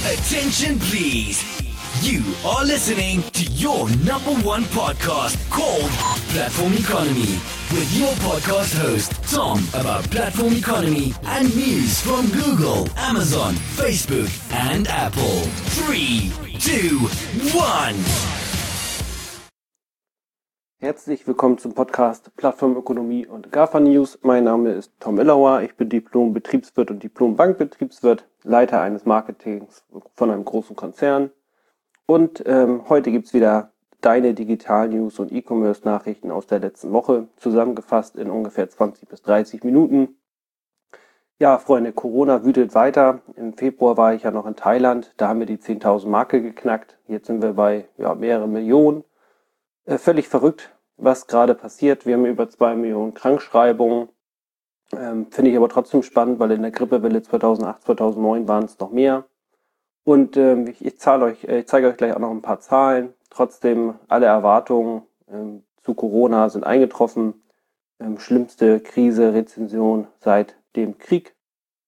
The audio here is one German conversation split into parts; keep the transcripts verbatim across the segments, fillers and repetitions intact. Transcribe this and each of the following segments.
Attention please. You are listening to your number one podcast called Platform Economy with your podcast host Tom about platform economy and news from Google, Amazon, Facebook and Apple. Three, two, one. Herzlich willkommen zum Podcast Plattformökonomie und GAFA News. Mein Name ist Tom Illauer, ich bin Diplom-Betriebswirt und Diplom-Bankbetriebswirt, Leiter eines Marketings von einem großen Konzern. Und ähm, heute gibt es wieder deine Digital-News und E-Commerce-Nachrichten aus der letzten Woche, zusammengefasst in ungefähr zwanzig bis dreißig Minuten. Ja, Freunde, Corona wütet weiter. Im Februar war ich ja noch in Thailand, da haben wir die zehntausend Marke geknackt. Jetzt sind wir bei ja, mehrere Millionen. Äh, völlig verrückt, was gerade passiert. Wir haben über zwei Millionen Krankschreibungen. Ähm, Finde ich aber trotzdem spannend, weil in der Grippewelle zweitausendacht, zweitausendneun waren es noch mehr. Und ähm, ich, ich, zahle euch, äh, ich zeige euch gleich auch noch ein paar Zahlen. Trotzdem, alle Erwartungen ähm, zu Corona sind eingetroffen. Ähm, schlimmste Krise, Rezession seit dem Krieg.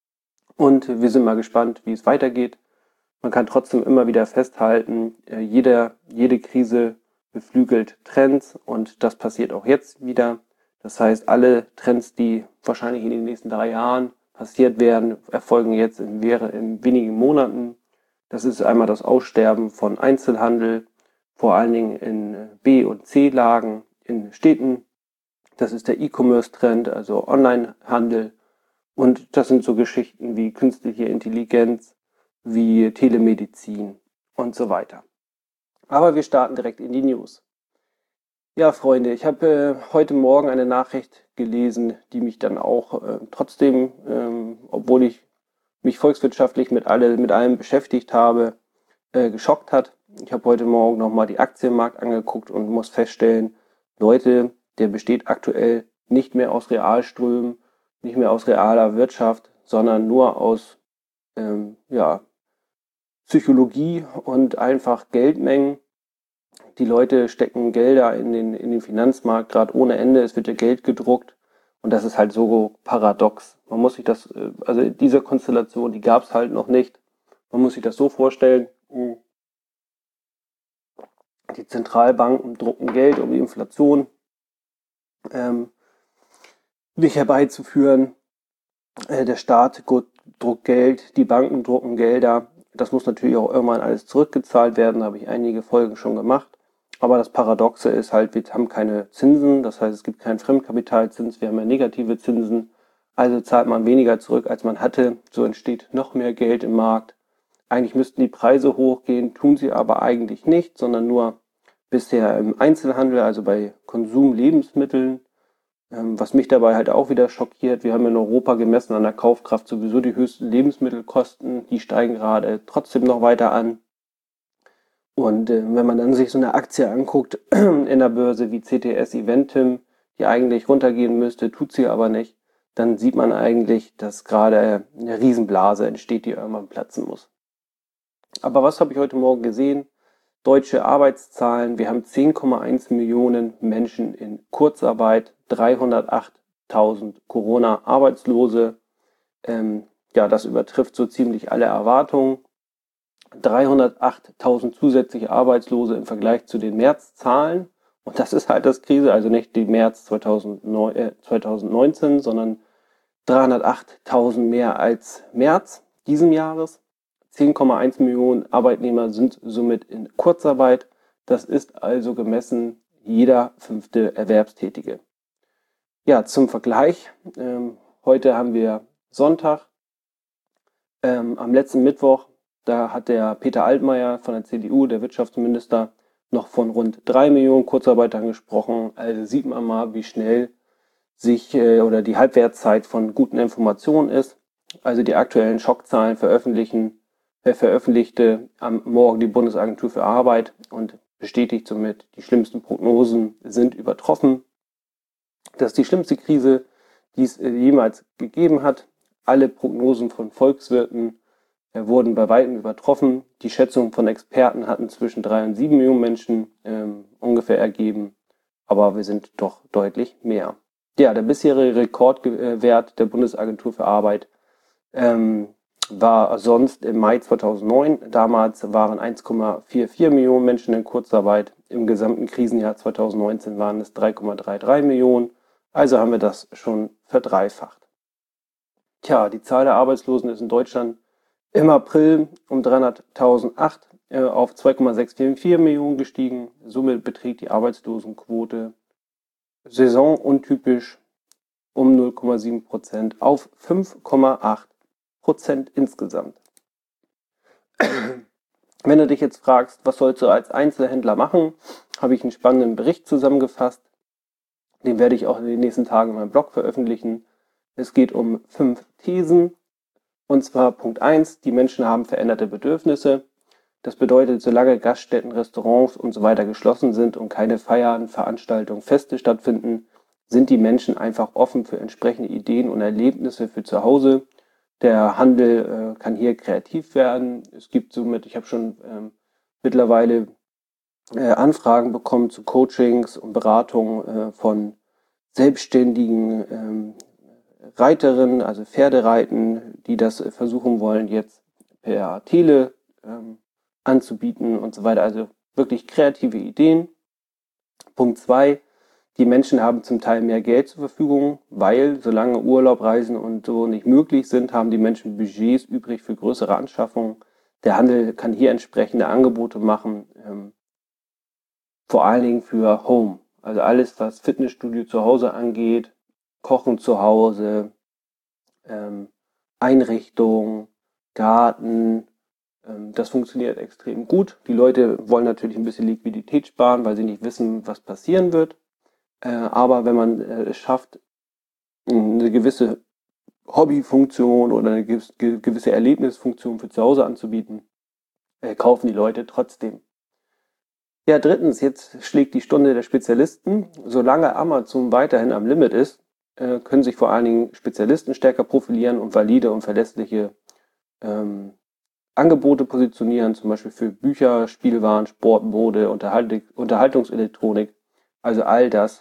Und wir sind mal gespannt, wie es weitergeht. Man kann trotzdem immer wieder festhalten, äh, jede, jede Krise beflügelt Trends und das passiert auch jetzt wieder. Das heißt, alle Trends, die wahrscheinlich in den nächsten drei Jahren passiert werden, erfolgen jetzt in, in wenigen Monaten. Das ist einmal das Aussterben von Einzelhandel, vor allen Dingen in B- und C-Lagen in Städten. Das ist der E-Commerce-Trend, also Onlinehandel. Und das sind so Geschichten wie künstliche Intelligenz, wie Telemedizin und so weiter. Aber wir starten direkt in die News. Ja, Freunde, ich habe äh, heute Morgen eine Nachricht gelesen, die mich dann auch äh, trotzdem, ähm, obwohl ich mich volkswirtschaftlich mit, alle, mit allem beschäftigt habe, äh, geschockt hat. Ich habe heute Morgen nochmal die Aktienmarkt angeguckt und muss feststellen, Leute, der besteht aktuell nicht mehr aus Realströmen, nicht mehr aus realer Wirtschaft, sondern nur aus ähm, ja, Psychologie und einfach Geldmengen. Die Leute stecken Gelder in den, in den Finanzmarkt, gerade ohne Ende. Es wird ja Geld gedruckt und das ist halt so paradox. Man muss sich das, also diese Konstellation, die gab es halt noch nicht. Man muss sich das so vorstellen, die Zentralbanken drucken Geld, um die Inflation ähm, nicht herbeizuführen. Äh, der Staat druckt Geld, die Banken drucken Gelder. Das muss natürlich auch irgendwann alles zurückgezahlt werden, da habe ich einige Folgen schon gemacht. Aber das Paradoxe ist halt, wir haben keine Zinsen, das heißt, es gibt keinen Fremdkapitalzins, wir haben ja negative Zinsen, also zahlt man weniger zurück, als man hatte, so entsteht noch mehr Geld im Markt. Eigentlich müssten die Preise hochgehen, tun sie aber eigentlich nicht, sondern nur bisher im Einzelhandel, also bei Konsumlebensmitteln. Was mich dabei halt auch wieder schockiert, wir haben in Europa gemessen an der Kaufkraft sowieso die höchsten Lebensmittelkosten, die steigen gerade trotzdem noch weiter an. Und äh, wenn man dann sich so eine Aktie anguckt in der Börse wie C T S Eventim, die eigentlich runtergehen müsste, tut sie aber nicht, dann sieht man eigentlich, dass gerade eine Riesenblase entsteht, die irgendwann platzen muss. Aber was habe ich heute Morgen gesehen? Deutsche Arbeitszahlen, wir haben zehn Komma eins Millionen Menschen in Kurzarbeit, dreihundertachttausend Corona-Arbeitslose. Ähm, ja, das übertrifft so ziemlich alle Erwartungen. dreihundertachttausend zusätzliche Arbeitslose im Vergleich zu den März-Zahlen. Und das ist halt das Krise, also nicht die März zweitausendneunzehn, sondern dreihundertachttausend mehr als März diesen Jahres. zehn Komma eins Millionen Arbeitnehmer sind somit in Kurzarbeit. Das ist also gemessen jeder fünfte Erwerbstätige. Ja, zum Vergleich. Ähm, heute haben wir Sonntag. Ähm, am letzten Mittwoch, da hat der Peter Altmaier von der C D U, der Wirtschaftsminister, noch von rund drei Millionen Kurzarbeitern gesprochen. Also sieht man mal, wie schnell sich äh, oder die Halbwertszeit von guten Informationen ist. Also die aktuellen Schockzahlen veröffentlichen veröffentlichte am Morgen die Bundesagentur für Arbeit und bestätigt somit, die schlimmsten Prognosen sind übertroffen. Das ist die schlimmste Krise, die es jemals gegeben hat. Alle Prognosen von Volkswirten wurden bei weitem übertroffen. Die Schätzungen von Experten hatten zwischen drei und sieben Millionen Menschen ähm, ungefähr ergeben, aber wir sind doch deutlich mehr. Ja, der bisherige Rekordwert der Bundesagentur für Arbeit ähm, war sonst im Mai zweitausendneun. Damals waren eins Komma vierundvierzig Millionen Menschen in Kurzarbeit. Im gesamten Krisenjahr zweitausendneunzehn waren es drei Komma dreiunddreißig Millionen. Also haben wir das schon verdreifacht. Tja, die Zahl der Arbeitslosen ist in Deutschland im April um dreihunderttausend äh, auf zwei Komma sechshundertvierundvierzig Millionen gestiegen. Somit beträgt die Arbeitslosenquote saisonuntypisch um null Komma sieben Prozent auf fünf Komma acht Prozent insgesamt. Wenn du dich jetzt fragst, was sollst du als Einzelhändler machen, habe ich einen spannenden Bericht zusammengefasst. Den werde ich auch in den nächsten Tagen in meinem Blog veröffentlichen. Es geht um fünf Thesen. Und zwar Punkt eins, die Menschen haben veränderte Bedürfnisse. Das bedeutet, solange Gaststätten, Restaurants und so weiter geschlossen sind und keine Feiern, Veranstaltungen, Feste stattfinden, sind die Menschen einfach offen für entsprechende Ideen und Erlebnisse für zu Hause. Der Handel äh, kann hier kreativ werden. Es gibt somit, ich habe schon ähm, mittlerweile äh, Anfragen bekommen zu Coachings und Beratungen äh, von selbstständigen ähm, Reiterinnen, also Pferdereiten, die das äh, versuchen wollen, jetzt per Tele ähm, anzubieten und so weiter. Also wirklich kreative Ideen. Punkt zwei. Die Menschen haben zum Teil mehr Geld zur Verfügung, weil solange Urlaub, Reisen und so nicht möglich sind, haben die Menschen Budgets übrig für größere Anschaffungen. Der Handel kann hier entsprechende Angebote machen, ähm, vor allen Dingen für Home. Also alles, was Fitnessstudio zu Hause angeht, Kochen zu Hause, ähm, Einrichtung, Garten. Ähm, das funktioniert extrem gut. Die Leute wollen natürlich ein bisschen Liquidität sparen, weil sie nicht wissen, was passieren wird. Äh, aber wenn man äh, es schafft, eine gewisse Hobbyfunktion oder eine gewisse Erlebnisfunktion für zu Hause anzubieten, äh, kaufen die Leute trotzdem. Ja, drittens, jetzt schlägt die Stunde der Spezialisten. Solange Amazon weiterhin am Limit ist, äh, können sich vor allen Dingen Spezialisten stärker profilieren und valide und verlässliche ähm, Angebote positionieren, zum Beispiel für Bücher, Spielwaren, Sport, Mode, Unterhalt- Unterhaltungselektronik. Also all das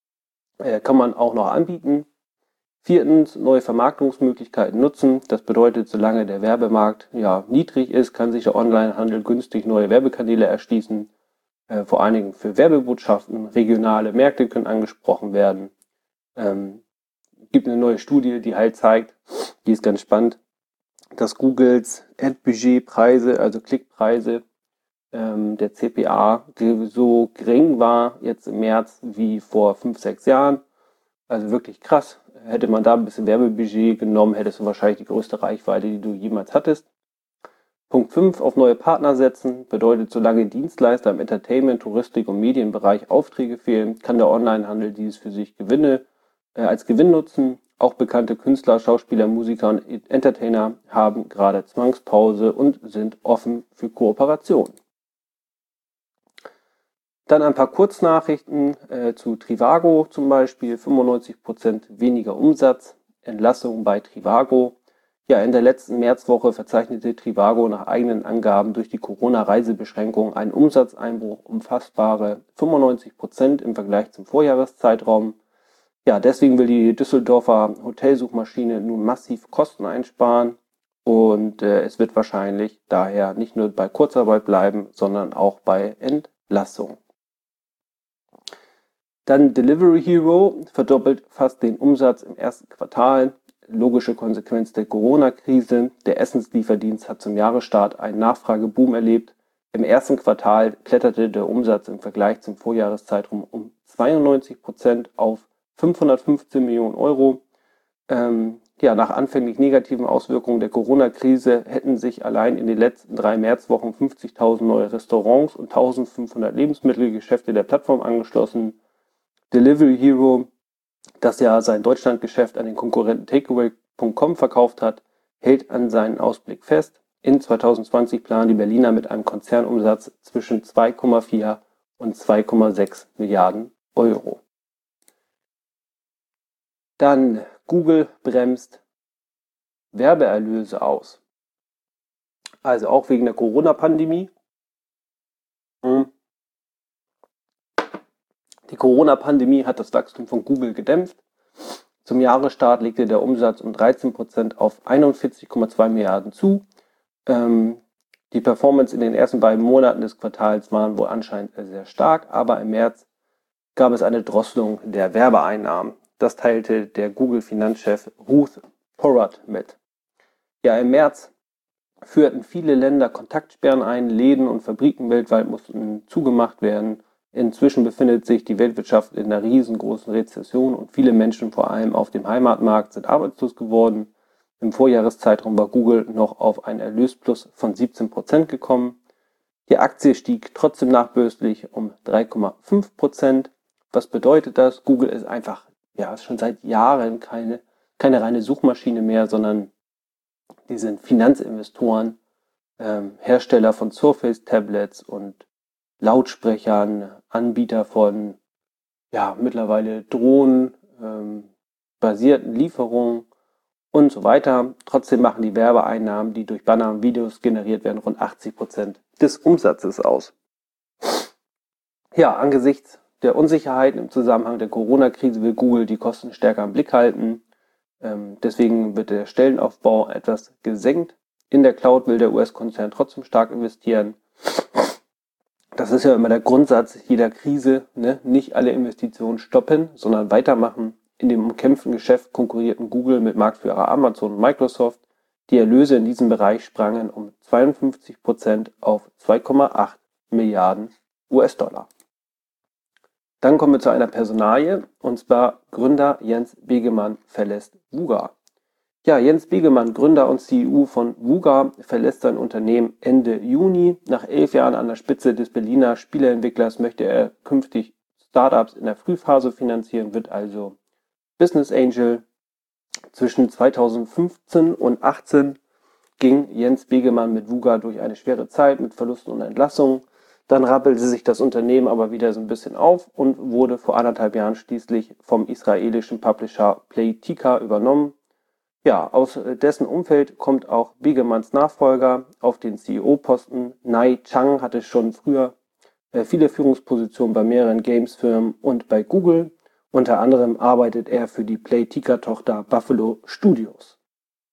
äh, kann man auch noch anbieten. Viertens, neue Vermarktungsmöglichkeiten nutzen. Das bedeutet, solange der Werbemarkt ja niedrig ist, kann sich der Onlinehandel günstig neue Werbekanäle erschließen. Äh, vor allen Dingen für Werbebotschaften. Regionale Märkte können angesprochen werden. Ähm, gibt eine neue Studie, die halt zeigt, die ist ganz spannend, dass Googles Ad-Budget-Preise, also Klickpreise, ähm, der C P A so gering war jetzt im März wie vor fünf, sechs Jahren. Also wirklich krass. Hätte man da ein bisschen Werbebudget genommen, hättest du wahrscheinlich die größte Reichweite, die du jemals hattest. Punkt fünf, auf neue Partner setzen, bedeutet, solange Dienstleister im Entertainment, Touristik und Medienbereich Aufträge fehlen, kann der Onlinehandel dieses für sich Gewinne äh, als Gewinn nutzen. Auch bekannte Künstler, Schauspieler, Musiker und Entertainer haben gerade Zwangspause und sind offen für Kooperation. Dann ein paar Kurznachrichten äh, zu Trivago zum Beispiel. fünfundneunzig Prozent weniger Umsatz, Entlassung bei Trivago. Ja, in der letzten Märzwoche verzeichnete Trivago nach eigenen Angaben durch die Corona-Reisebeschränkung einen Umsatzeinbruch um fassbare fünfundneunzig Prozent im Vergleich zum Vorjahreszeitraum. Ja, deswegen will die Düsseldorfer Hotelsuchmaschine nun massiv Kosten einsparen und äh, es wird wahrscheinlich daher nicht nur bei Kurzarbeit bleiben, sondern auch bei Entlassung. Dann Delivery Hero verdoppelt fast den Umsatz im ersten Quartal. Logische Konsequenz der Corona-Krise. Der Essenslieferdienst hat zum Jahresstart einen Nachfrageboom erlebt. Im ersten Quartal kletterte der Umsatz im Vergleich zum Vorjahreszeitraum um zweiundneunzig Prozent auf fünfhundertfünfzehn Millionen Euro. Ähm, ja, nach anfänglich negativen Auswirkungen der Corona-Krise hätten sich allein in den letzten drei Märzwochen fünfzigtausend neue Restaurants und eintausendfünfhundert Lebensmittelgeschäfte der Plattform angeschlossen. Delivery Hero, das ja sein Deutschlandgeschäft an den Konkurrenten Takeaway Punkt com verkauft hat, hält an seinen Ausblick fest. In zweitausendzwanzig planen die Berliner mit einem Konzernumsatz zwischen zwei Komma vier und zwei Komma sechs Milliarden Euro. Dann Google bremst Werbeerlöse aus. Also auch wegen der Corona-Pandemie. Die Corona-Pandemie hat das Wachstum von Google gedämpft. Zum Jahresstart legte der Umsatz um dreizehn Prozent auf einundvierzig Komma zwei Milliarden zu. Ähm, die Performance in den ersten beiden Monaten des Quartals waren wohl anscheinend sehr stark, aber im März gab es eine Drosselung der Werbeeinnahmen. Das teilte der Google-Finanzchef Ruth Porat mit. Ja, im März führten viele Länder Kontaktsperren ein, Läden und Fabriken weltweit mussten zugemacht werden. Inzwischen befindet sich die Weltwirtschaft in einer riesengroßen Rezession und viele Menschen, vor allem auf dem Heimatmarkt, sind arbeitslos geworden. Im Vorjahreszeitraum war Google noch auf einen Erlösplus von siebzehn Prozent gekommen. Die Aktie stieg trotzdem nachbörslich um drei Komma fünf Prozent. Was bedeutet das? Google ist einfach ja schon seit Jahren keine, keine reine Suchmaschine mehr, sondern die sind Finanzinvestoren, ähm, Hersteller von Surface-Tablets und Lautsprechern, Anbieter von ja mittlerweile Drohnen, ähm, basierten Lieferungen und so weiter. Trotzdem machen die Werbeeinnahmen, die durch Banner und Videos generiert werden, rund achtzig Prozent des Umsatzes aus. Ja, angesichts der Unsicherheiten im Zusammenhang der Corona-Krise will Google die Kosten stärker im Blick halten. Ähm, deswegen wird der Stellenaufbau etwas gesenkt. In der Cloud will der U S-Konzern trotzdem stark investieren. Das ist ja immer der Grundsatz jeder Krise, ne? Nicht alle Investitionen stoppen, sondern weitermachen. In dem umkämpften Geschäft konkurrierten Google mit Marktführer Amazon und Microsoft. Die Erlöse in diesem Bereich sprangen um zweiundfünfzig Prozent auf zwei Komma acht Milliarden U S-Dollar. Dann kommen wir zu einer Personalie, und zwar Gründer Jens Begemann verlässt Wooga. Ja, Jens Begemann, Gründer und C E O von Wooga, verlässt sein Unternehmen Ende Juni. Nach elf Jahren an der Spitze des Berliner Spieleentwicklers möchte er künftig Startups in der Frühphase finanzieren, wird also Business Angel. Zwischen zweitausendfünfzehn und achtzehn ging Jens Begemann mit Wooga durch eine schwere Zeit mit Verlusten und Entlassungen. Dann rappelte sich das Unternehmen aber wieder so ein bisschen auf und wurde vor anderthalb Jahren schließlich vom israelischen Publisher Playtika übernommen. Ja, aus dessen Umfeld kommt auch Begemanns Nachfolger auf den C E O-Posten. Nai Chang hatte schon früher viele Führungspositionen bei mehreren Games-Firmen und bei Google. Unter anderem arbeitet er für die Playtika-Tochter Buffalo Studios.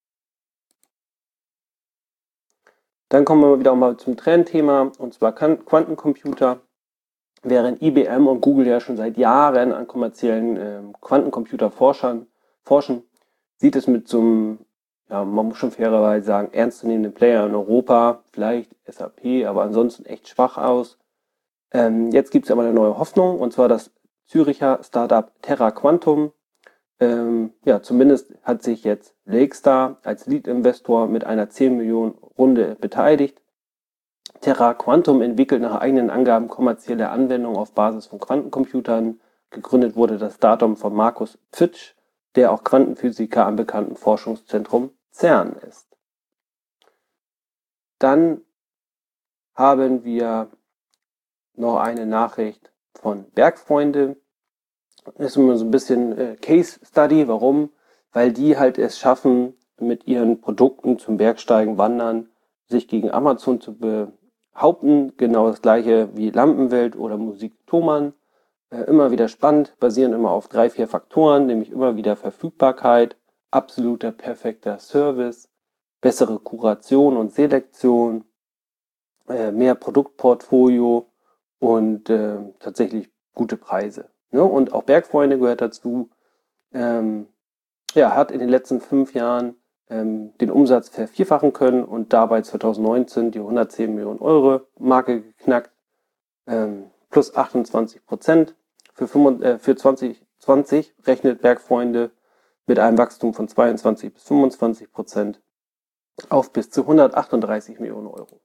Dann kommen wir wieder mal zum Trendthema, und zwar Quantencomputer. Während I B M und Google ja schon seit Jahren an kommerziellen äh, Quantencomputer-Forschern forschen, sieht es mit so einem, ja, man muss schon fairerweise sagen, ernstzunehmenden Player in Europa, vielleicht S A P, aber ansonsten echt schwach aus. Ähm, jetzt gibt es aber eine neue Hoffnung, und zwar das Züricher Startup Terra Quantum. Ähm, ja, zumindest hat sich jetzt Lakestar als Lead-Investor mit einer zehn Millionen Runde beteiligt. Terra Quantum entwickelt nach eigenen Angaben kommerzielle Anwendungen auf Basis von Quantencomputern. Gegründet wurde das Datum von Markus Pfitsch, der auch Quantenphysiker am bekannten Forschungszentrum CERN ist. Dann haben wir noch eine Nachricht von Bergfreunde. Das ist immer so ein bisschen äh, Case Study. Warum? Weil die halt es schaffen, mit ihren Produkten zum Bergsteigen, Wandern, sich gegen Amazon zu behaupten. Genau das gleiche wie Lampenwelt oder Musik Thomann. Äh, immer wieder spannend, basieren immer auf drei, vier Faktoren, nämlich immer wieder Verfügbarkeit, absoluter perfekter Service, bessere Kuration und Selektion, äh, mehr Produktportfolio und äh, tatsächlich gute Preise. Ne? Und auch Bergfreunde gehört dazu. Ähm, ja, hat in den letzten fünf Jahren ähm, den Umsatz vervierfachen können und dabei zweitausendneunzehn die hundertzehn Millionen Euro Marke geknackt. Ähm, plus achtundzwanzig Prozent. Für, fünf, äh, für zwanzig zwanzig rechnet Bergfreunde mit einem Wachstum von zweiundzwanzig bis fünfundzwanzig Prozent auf bis zu hundertachtunddreißig Millionen Euro.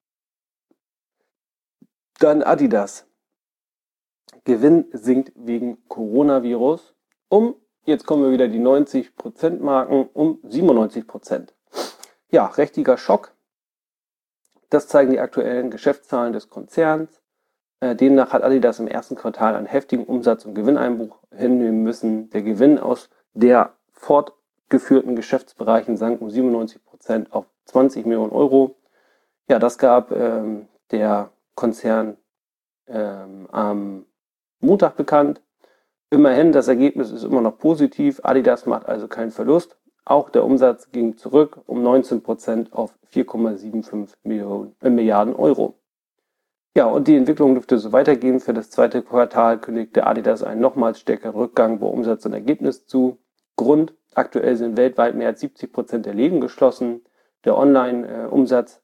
Dann Adidas. Gewinn sinkt wegen Coronavirus um, jetzt kommen wir wieder die neunzig Prozent Marken, um siebenundneunzig Prozent. Ja, richtiger Schock. Das zeigen die aktuellen Geschäftszahlen des Konzerns. Äh, demnach hat Adidas im ersten Quartal einen heftigen Umsatz- und Gewinneinbruch hinnehmen müssen. Der Gewinn aus der fortgeführten Geschäftsbereichen sank um siebenundneunzig Prozent auf zwanzig Millionen Euro. Ja, das gab ähm, der Konzern ähm, am Montag bekannt. Immerhin, das Ergebnis ist immer noch positiv. Adidas macht also keinen Verlust. Auch der Umsatz ging zurück um neunzehn Prozent auf vier Komma fünfundsiebzig Millionen, äh, Milliarden Euro. Ja, und die Entwicklung dürfte so weitergehen. Für das zweite Quartal kündigte Adidas einen nochmals stärkeren Rückgang bei Umsatz und Ergebnis zu. Grund: aktuell sind weltweit mehr als siebzig Prozent der Läden geschlossen. Der Online-Umsatz,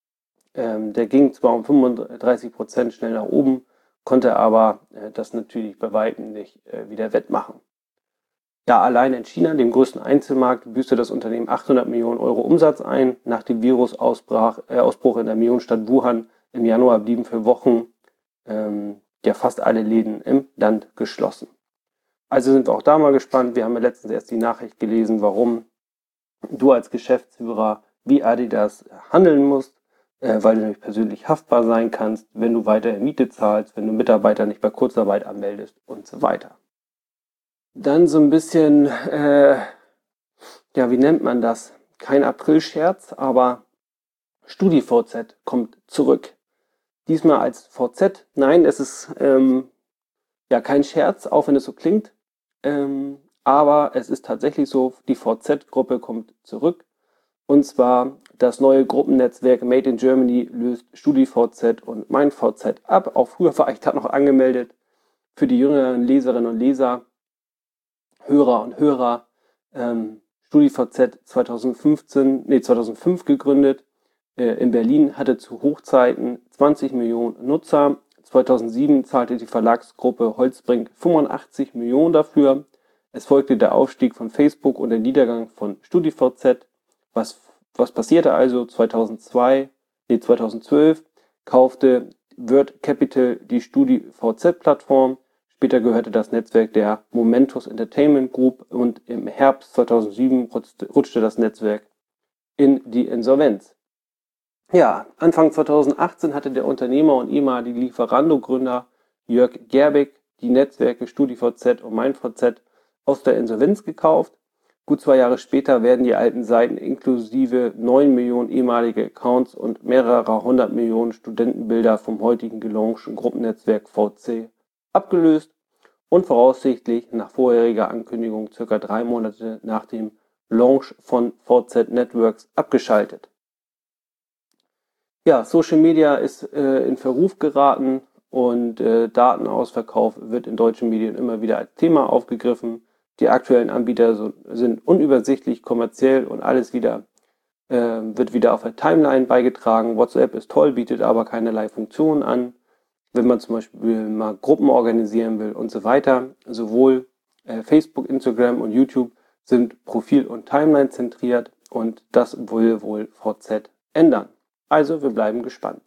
ähm, der ging zwar um fünfunddreißig Prozent schnell nach oben, konnte aber äh, das natürlich bei weitem nicht äh, wieder wettmachen. Ja, allein in China, dem größten Einzelmarkt, büßte das Unternehmen achthundert Millionen Euro Umsatz ein. Nach dem Virusausbruch äh, Ausbruch in der Millionenstadt Wuhan im Januar blieben für Wochen ähm, ja fast alle Läden im Land geschlossen. Also sind wir auch da mal gespannt. Wir haben ja letztens erst die Nachricht gelesen, warum du als Geschäftsführer wie Adidas handeln musst, äh, weil du nämlich persönlich haftbar sein kannst, wenn du weiterhin Miete zahlst, wenn du Mitarbeiter nicht bei Kurzarbeit anmeldest und so weiter. Dann so ein bisschen, äh, ja, wie nennt man das? Kein Aprilscherz, aber StudiVZ kommt zurück. Diesmal als V Z. Nein, es ist ähm, ja kein Scherz, auch wenn es so klingt. Ähm, aber es ist tatsächlich so, die V Z-Gruppe kommt zurück. Und zwar das neue Gruppennetzwerk Made in Germany löst StudiVZ und MeinVZ ab. Auch früher war ich da noch angemeldet. Für die jüngeren Leserinnen und Leser, Hörer und Hörer, ähm, StudiVZ zweitausendfünfzehn, nee, zweitausendfünf gegründet. In Berlin hatte zu Hochzeiten zwanzig Millionen Nutzer. zweitausendsieben zahlte die Verlagsgruppe Holzbrink fünfundachtzig Millionen dafür. Es folgte der Aufstieg von Facebook und der Niedergang von StudiVZ. Was, was passierte also? zweitausendzwei, nee, zweitausendzwölf kaufte Word Capital die StudiVZ-Plattform. Später gehörte das Netzwerk der Momentus Entertainment Group und im Herbst zweitausendsieben rutschte, rutschte das Netzwerk in die Insolvenz. Ja, Anfang zweitausendachtzehn hatte der Unternehmer und ehemalige Lieferando-Gründer Jörg Gerbig die Netzwerke StudiVZ und MeinVZ aus der Insolvenz gekauft. Gut zwei Jahre später werden die alten Seiten inklusive neun Millionen ehemalige Accounts und mehrerer hundert Millionen Studentenbilder vom heutigen gelaunchten Gruppennetzwerk V C abgelöst und voraussichtlich nach vorheriger Ankündigung circa drei Monate nach dem Launch von V Z Networks abgeschaltet. Ja, Social Media ist äh, in Verruf geraten und äh, Datenausverkauf wird in deutschen Medien immer wieder als Thema aufgegriffen. Die aktuellen Anbieter so, sind unübersichtlich, kommerziell und alles wieder äh, wird wieder auf der Timeline beigetragen. WhatsApp ist toll, bietet aber keinerlei Funktionen an. Wenn man zum Beispiel mal Gruppen organisieren will und so weiter. Sowohl äh, Facebook, Instagram und YouTube sind Profil- und Timeline zentriert und das will wohl V Z ändern. Also, wir bleiben gespannt.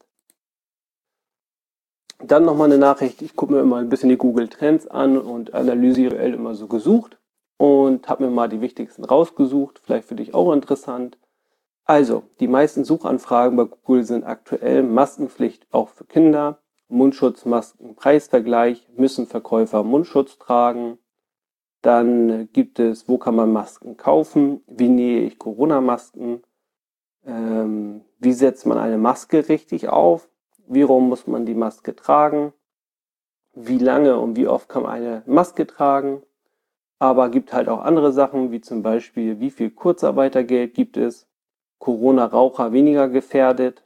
Dann nochmal eine Nachricht. Ich gucke mir immer ein bisschen die Google Trends an und analysiere immer so gesucht und habe mir mal die wichtigsten rausgesucht. Vielleicht für dich auch interessant. Also, die meisten Suchanfragen bei Google sind aktuell Maskenpflicht auch für Kinder, Mundschutzmasken, Preisvergleich, müssen Verkäufer Mundschutz tragen. Dann gibt es, wo kann man Masken kaufen? Wie nähe ich Corona-Masken? Ähm, wie setzt man eine Maske richtig auf? Wie rum muss man die Maske tragen? Wie lange und wie oft kann man eine Maske tragen? Aber gibt halt auch andere Sachen, wie zum Beispiel, wie viel Kurzarbeitergeld gibt es? Corona-Raucher weniger gefährdet?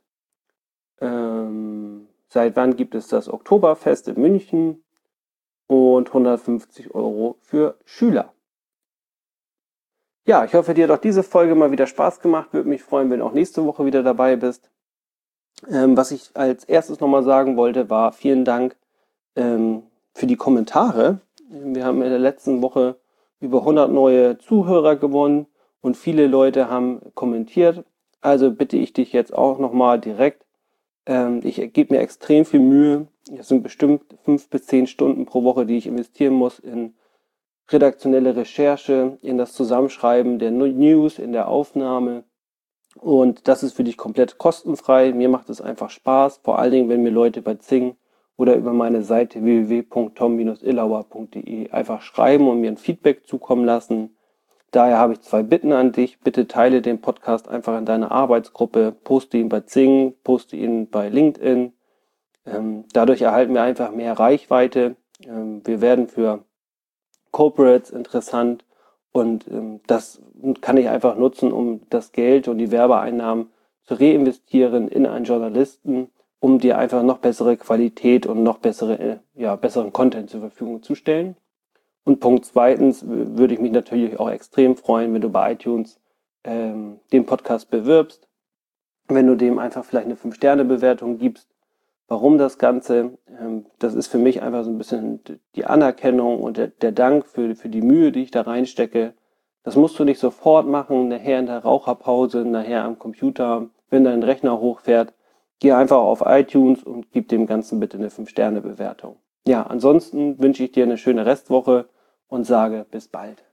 Ähm, seit wann gibt es das Oktoberfest in München? Und hundertfünfzig Euro für Schüler. Ja, ich hoffe, dir hat auch diese Folge mal wieder Spaß gemacht. Würde mich freuen, wenn du auch nächste Woche wieder dabei bist. Ähm, was ich als erstes nochmal sagen wollte, war vielen Dank ähm, für die Kommentare. Wir haben in der letzten Woche über hundert neue Zuhörer gewonnen und viele Leute haben kommentiert. Also bitte ich dich jetzt auch nochmal direkt. Ähm, ich gebe mir extrem viel Mühe. Es sind bestimmt fünf bis zehn Stunden pro Woche, die ich investieren muss in redaktionelle Recherche, in das Zusammenschreiben der News, in der Aufnahme. Und das ist für dich komplett kostenfrei. Mir macht es einfach Spaß, vor allen Dingen, wenn mir Leute bei Xing oder über meine Seite w w w punkt tom bindestrich illauer punkt d e einfach schreiben und mir ein Feedback zukommen lassen. Daher habe ich zwei Bitten an dich. Bitte teile den Podcast einfach in deiner Arbeitsgruppe, poste ihn bei Xing, poste ihn bei LinkedIn. Ähm, dadurch erhalten wir einfach mehr Reichweite. Ähm, wir werden für Corporates interessant und ähm, das kann ich einfach nutzen, um das Geld und die Werbeeinnahmen zu reinvestieren in einen Journalisten, um dir einfach noch bessere Qualität und noch bessere, ja, besseren Content zur Verfügung zu stellen. Und Punkt zweitens würde ich mich natürlich auch extrem freuen, wenn du bei iTunes ähm, den Podcast bewirbst, wenn du dem einfach vielleicht eine fünf Sterne Bewertung gibst. Warum das Ganze? Ähm, das ist für mich einfach so ein bisschen die Anerkennung und der, der Dank für, für die Mühe, die ich da reinstecke. Das musst du nicht sofort machen, nachher in der Raucherpause, nachher am Computer, wenn dein Rechner hochfährt. Geh einfach auf iTunes und gib dem Ganzen bitte eine fünf Sterne Bewertung. Ja, ansonsten wünsche ich dir eine schöne Restwoche und sage bis bald.